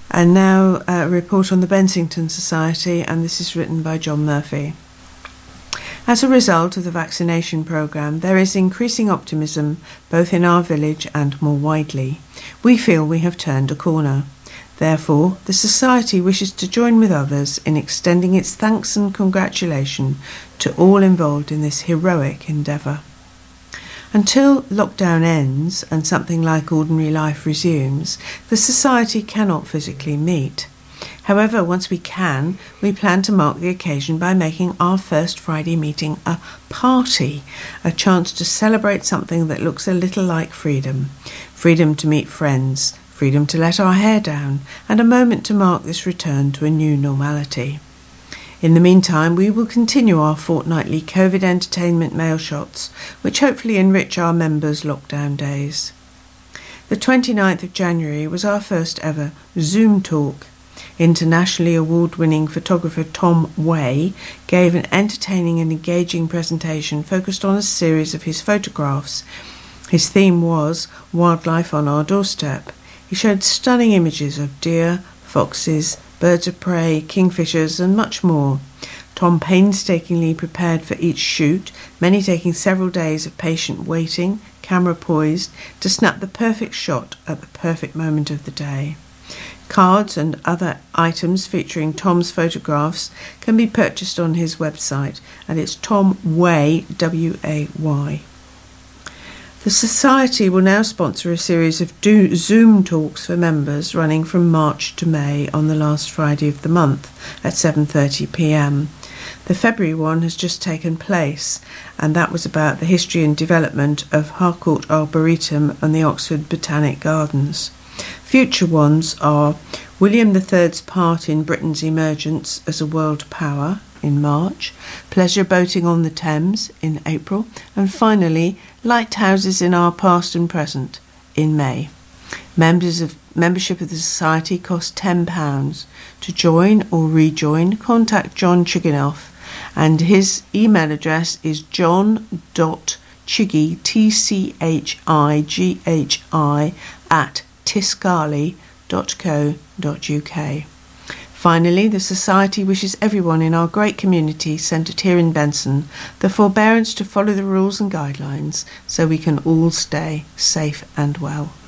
And now a report on the Bensington Society, and this is written by John Murphy. As a result of the vaccination programme, there is increasing optimism both in our village and more widely. We feel we have turned a corner. Therefore, the Society wishes to join with others in extending its thanks and congratulation to all involved in this heroic endeavour. Until lockdown ends and something like ordinary life resumes, the Society cannot physically meet. However, once we can, we plan to mark the occasion by making our first Friday meeting a party, a chance to celebrate something that looks a little like freedom. Freedom to meet friends, freedom to let our hair down, and a moment to mark this return to a new normality. In the meantime, we will continue our fortnightly COVID entertainment mail shots, which hopefully enrich our members' lockdown days. The 29th of January was our first ever Zoom talk. Internationally award-winning photographer Tom Way gave an entertaining and engaging presentation focused on a series of his photographs. His theme was Wildlife on Our Doorstep. He showed stunning images of deer, foxes, birds of prey, kingfishers, and much more. Tom painstakingly prepared for each shoot, many taking several days of patient waiting, camera poised, to snap the perfect shot at the perfect moment of the day. Cards and other items featuring Tom's photographs can be purchased on his website, and it's Tom Way, W-A-Y. The Society will now sponsor a series of Zoom talks for members running from March to May on the last Friday of the month at 7:30 p.m. The February one has just taken place, and that was about the history and development of Harcourt Arboretum and the Oxford Botanic Gardens. Future ones are William III's part in Britain's emergence as a world power in March, pleasure boating on the Thames in April, and finally, lighthouses in our past and present in May. Membership of the Society costs £10. To join or rejoin, contact John Chiginoff, and his email address is john.chiggy, TCHIGHI, @tiscali.co.uk. Finally, the Society wishes everyone in our great community centred here in Benson the forbearance to follow the rules and guidelines so we can all stay safe and well.